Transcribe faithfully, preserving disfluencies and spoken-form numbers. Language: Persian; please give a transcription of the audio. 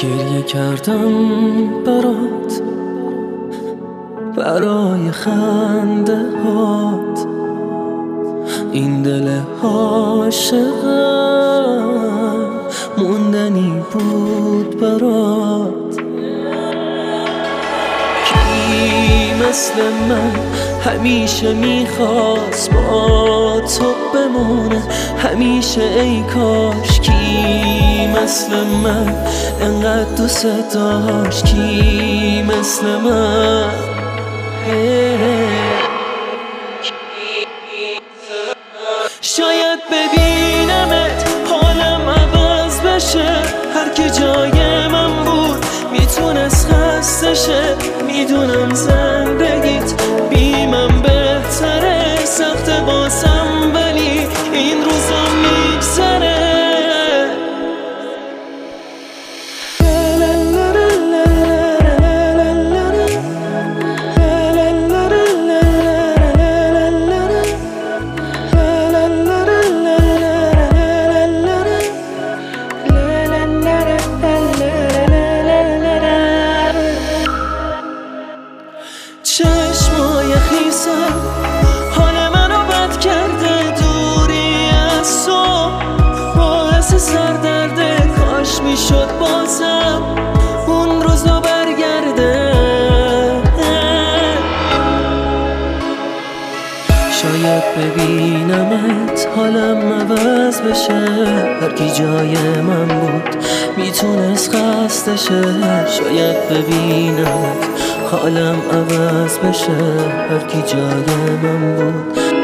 گریه کردم برات، برای خنده هات، این دل عاشقم موندنی بود برات. کی مثل من همیشه میخواست با تو بمونه همیشه، ای کاش کی مثل من انقدر دوست داشت، کی مثل من. شاید ببینمت حالم عوض بشه، هر کی جای من بود میتونست خسته شه. میدونم زندگیت بی من بهتره، سخت باسم ولی این روزا میگذره. چشمای خیسم حال منو بد کرده، دوری از تو باعث سردرده. کاش میشد بازم اون روزا برگرده. شاید ببینمت حالم عوض بشه، هر کی جای من بود میتونست خسته شه. شاید ببینمت حالم عوض بشه، هر کی جای من بود